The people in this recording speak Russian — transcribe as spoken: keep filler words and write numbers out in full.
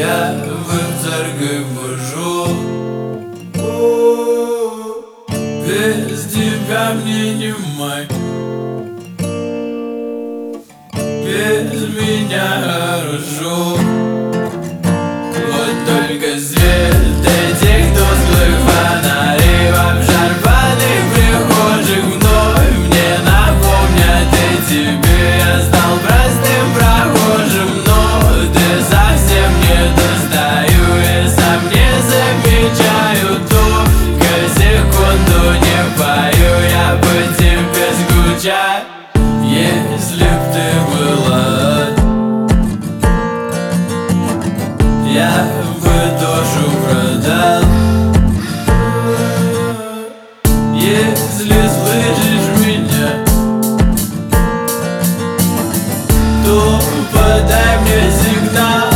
Я в церковь хожу, без тебя мне не май, без меня хорошо. Вот только свет этих тусклых фонарей в обшарпанных прихожих вновь мне напомнят о тебе. Я стал простым прохожим, но ты совсем не достаю. Я сам не замечаю, только секунду не пою. Я по тебе скучаю, если б ты была, я бы душу продал. Если слышишь меня, то подай мне сигнал.